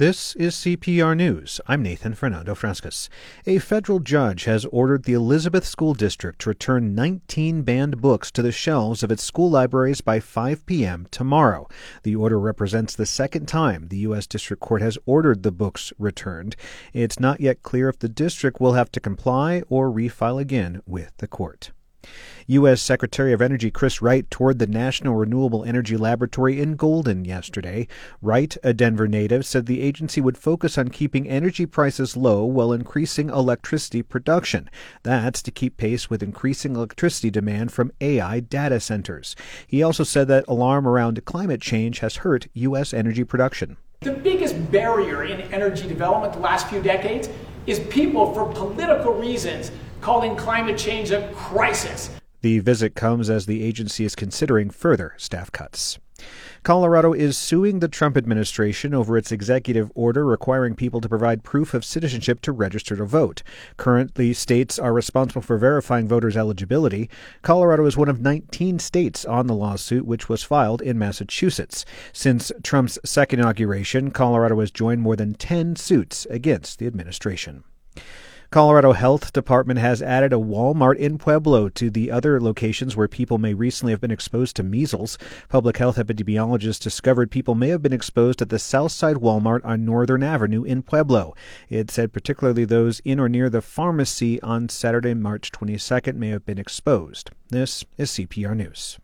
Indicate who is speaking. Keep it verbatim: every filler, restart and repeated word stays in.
Speaker 1: This is C P R News. I'm Nathan Fernando Frascas. A federal judge has ordered the Elizabeth School District to return nineteen banned books to the shelves of its school libraries by five p.m. tomorrow. The order represents the second time the U S District Court has ordered the books returned. It's not yet clear if the district will have to comply or refile again with the court. U S Secretary of Energy Chris Wright toured the National Renewable Energy Laboratory in Golden yesterday. Wright, a Denver native, said the agency would focus on keeping energy prices low while increasing electricity production. That's to keep pace with increasing electricity demand from A I data centers. He also said that alarm around climate change has hurt U S energy production.
Speaker 2: The biggest barrier in energy development the last few decades is people, for political reasons, calling climate change a crisis.
Speaker 1: The visit comes as the agency is considering further staff cuts. Colorado is suing the Trump administration over its executive order requiring people to provide proof of citizenship to register to vote. Currently, states are responsible for verifying voters' eligibility. Colorado is one of nineteen states on the lawsuit, which was filed in Massachusetts. Since Trump's second inauguration, Colorado has joined more than ten suits against the administration. Colorado Health Department has added a Walmart in Pueblo to the other locations where people may recently have been exposed to measles. Public health epidemiologists discovered people may have been exposed at the Southside Walmart on Northern Avenue in Pueblo. It said particularly those in or near the pharmacy on Saturday, March twenty-second may have been exposed. This is C P R News.